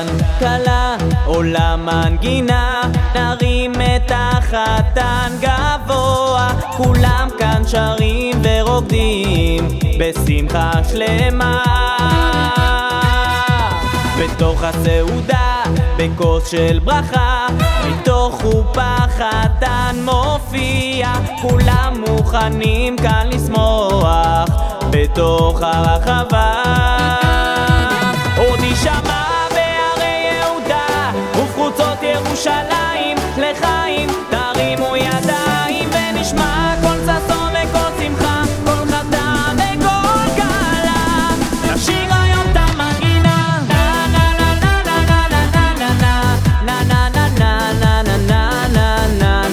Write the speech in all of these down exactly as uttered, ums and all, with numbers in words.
קלה עולה מנגינה, נרים את החתן גבוה, כולם כאן שרים ורוקדים בשמחה שלמה. בתוך הסעודה בכוס של ברכה, מתוך חופה חתן מופיע, כולם מוכנים כאן לשמוח בתוך הרחבה. עוד יישמע בערי יהודה ובחוצות ירושלים לחיים, תרימו ידיים ונשמע כל ששון וכל שמחה, כל חתן וכל כלה, נשיר היום את המנגינה. נה נה נה נה נה נה נה נה נה נה נה נה נה נה נה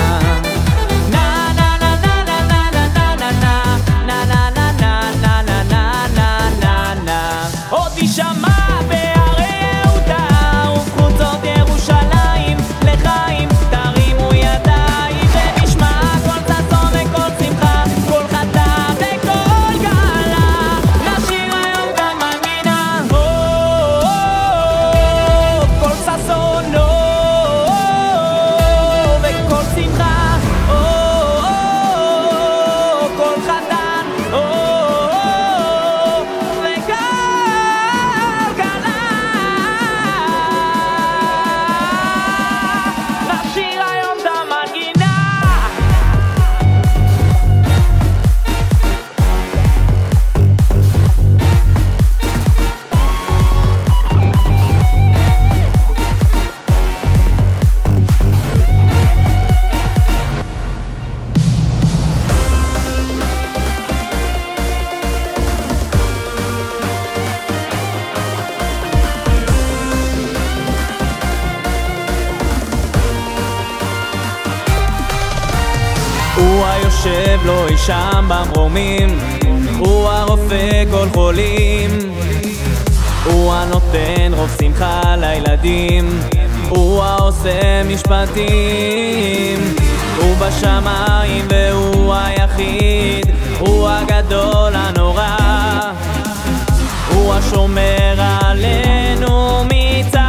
הוא היושב לו אי שם במרומים, הוא הרופא כל חולים, הוא הנותן רוב שמחה לילדים, הוא העושה משפטים, הוא בשמיים והוא היחיד, הוא הגדול הנורא, הוא השומר עלינו מצרה.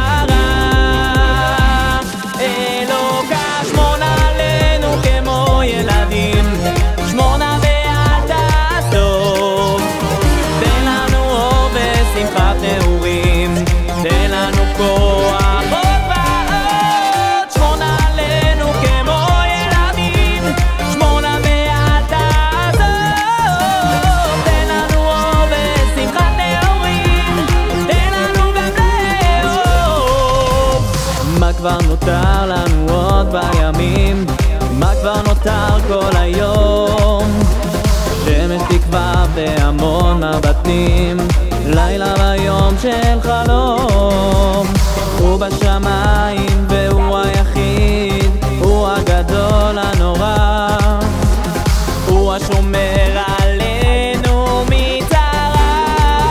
אלוקה שמון עלינו כמו ילדים, שמונה ואל תעזוב, תן לנו אור ושמחת נעורים, תן לנו כוח עוד ועוד, שמונה עלינו כמו ילדים, שמונה ואל תעזוב, תן לנו אור ושמחת נעורים, תן לנו גם לאהוב. מה כבר נותר לנו עוד בימים, מה כבר נותר כל היום, שמש תקווה והמון מבטים, לילה ביום של חלום, הוא בשמיים והוא היחיד, הוא הגדול הנורא, הוא השומר עלינו מצרה.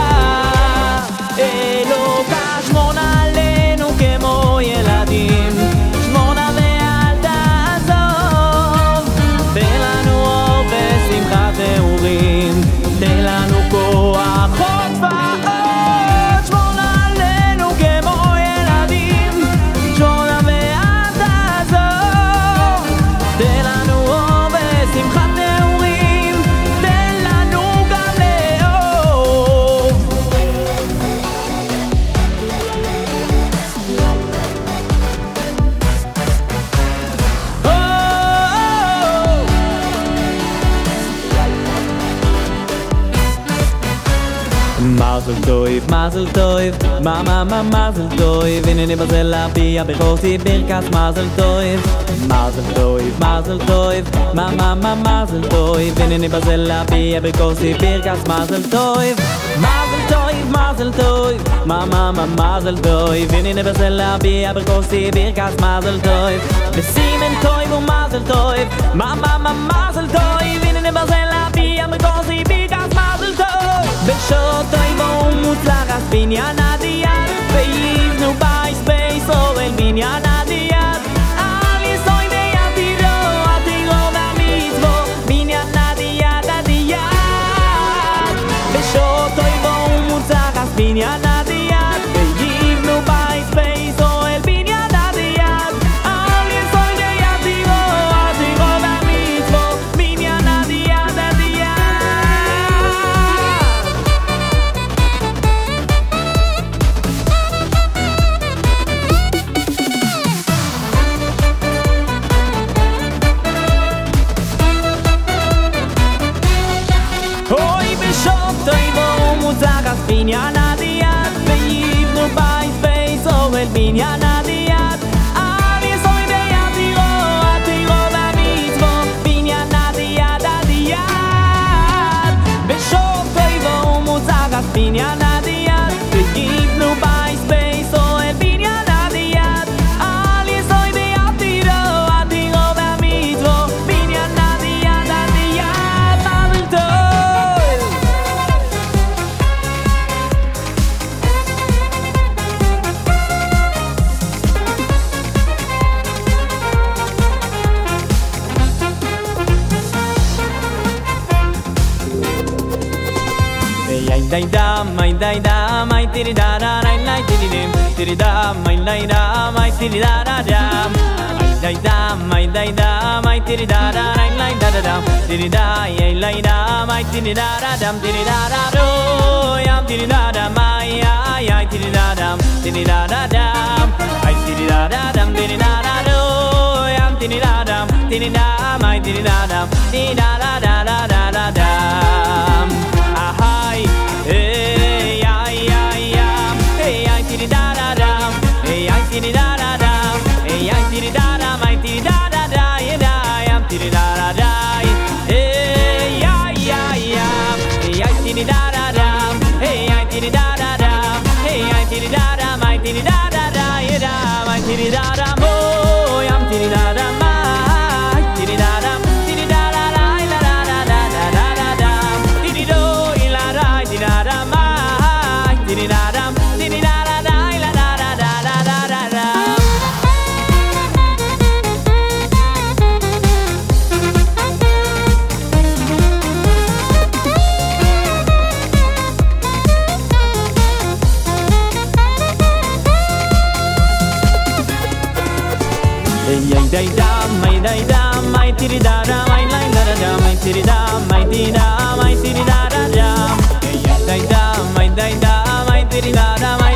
אלוקה שמון עלינו כמו ילדים, שמונה ואל תעזוב, תן לנו אור ושמחת נעורים, תן לנו כוח עוד ועוד, שמונה עלינו כמו ילדים, שמונה ואל תעזוב, תן לנו אור ושמחת נעורים, תן לנו גם לאהוב. מזל טוב, מזל טוב, מה מה מה מזל טוב, הנני בזה להביע בכוסי ברכת מזל טוב. מזל טוב, מזל טוב, מה מה מה מזל טוב, הנני בזה להביע בכוסי ברכת מזל טוב. מזל טוב, מזל טוב, מה מה מה מזל טוב, הנני בזה להביע בכוסי ברכת מזל טוב. בסימן טוב ומזל טוב, מה מה מה מזל טוב, הנני בזה להביע בכוסי ברכת מזל טוב. בשעות טויבו ומוצלח אז בניין הדיין, ויבנו בייספייס אוהל בניין הדיין, על יסוי ויתירו עתירו והמצוו בניין הדיין הדיין. בשעות טויבו ומוצלח אז בניין הדיין, ויבנו בייספייס el binyan adiyat al yesoy de atiro atiro bamitzvo binyan adiyat adiyat beshov toivo umutzagas binyan adiyat vegibnu bais beiso el binyan adiyat al yesoy de atiro atiro bamitzvo binyan adiyat adiyat mazel tov. Ay dai da, ay dai da, ay tiri da da, ay lai tiri dim, tiri da, ay lai da, ay tiri da da da. Ay dai da, ay dai da, ay tiri da da, ay lai da da da, tiri da, ay lai da, ay tiri da da da, tiri da da do, ay tiri da da, ay ay ay tiri da da, tiri da da da, ay tiri da da da, tiri da da do, ay tiri da da, tiri da, ay tiri da da, tiri da da da da da da da. Ahai. Hey, ay, ay, ay, hey, ay, tiri da da da, hey, ay, tiri da da da, hey, ay, tiri da da, ay, tiri da da da, yeah, da, ay, tiri da da da, hey, ay, ay, ay, hey, ay, tiri da da da, hey, ay, tiri da da da, hey, ay, tiri da da, ay, tiri da da da, yeah, da, ay, tiri da da, oh, ay, tiri da da, ay, tiri da da, tiri da da, la la la la la la la la, tiri do, la la, tiri da da. Dididadam, dididadada, la da da da da da da da. Hey, ay, day dam, ay, day dam, ay, dididadam, ay, like da da dam, ay, dididam, ay, didam, ay, dididadam. Hey, ay, day dam, ay, day dam. Dididadam,